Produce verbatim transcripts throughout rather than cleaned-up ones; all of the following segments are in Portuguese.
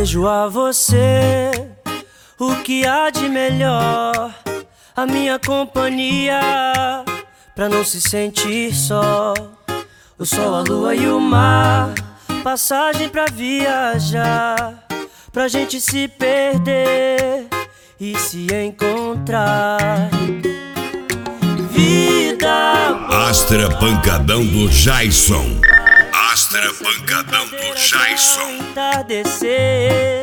Desejo a você o que há de melhor, a minha companhia, pra não se sentir só. O sol, a lua e o mar, passagem pra viajar, pra gente se perder e se encontrar. Vida boa. Astra Pancadão do Jason. Astra Pancadão do Jason. Entardecer.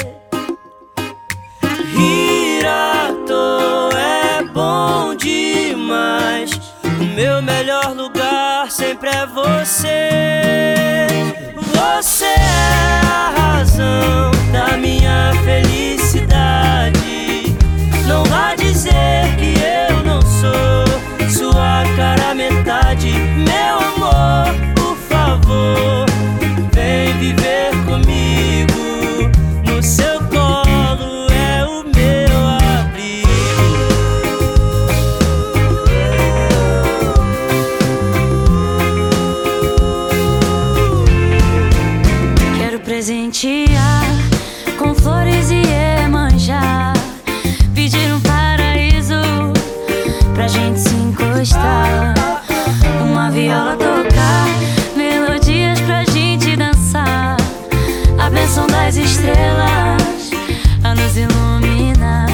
Rir à toa é bom demais. O meu melhor lugar sempre é você. Você é a razão da minha felicidade. Não vá dizer que eu não sou sua cara metade. Meu amor, por favor, vem viver comigo. No seu colo é o meu abrigo. Quero presentear com flores e Iemanjá, pedir um paraíso pra gente se encostar, uma viola tocar, melodias pra gente dançar, a bênção das estrelas a nos iluminar.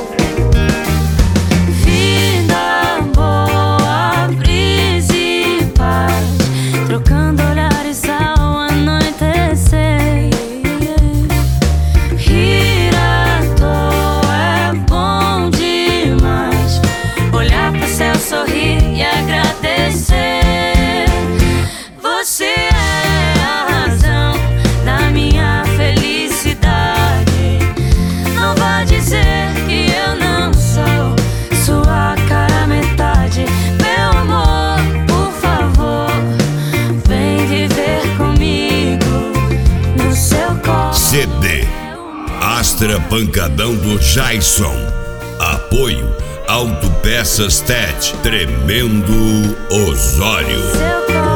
Vida boa, brisa e paz, trocando olhares ao anoitecer. Rir à toa é bom demais, olhar pro céu, sorrir e agradecer. Você é a razão da minha felicidade. Não vá dizer que eu não sou sua cara metade. Meu amor, por favor, vem viver comigo no seu colo. C D Astra Pancadão do Jason. Apoio Autopeças Tet. Tremendo Osório. Seu colo.